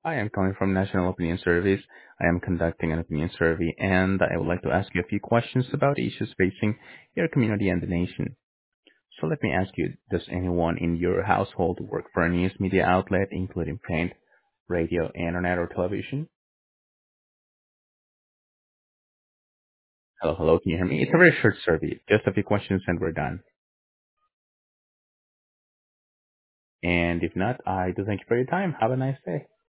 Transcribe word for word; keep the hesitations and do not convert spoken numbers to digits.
I am calling from National Opinion Service. I am conducting an opinion survey, and I would like to ask you a few questions about issues facing your community and the nation. So let me ask you, does anyone in your household work for a news media outlet, including print, radio, internet, or television? Hello, hello, can you hear me? It's a very short survey, just a few questions and we're done. And if not, I do thank you for your time. Have a nice day.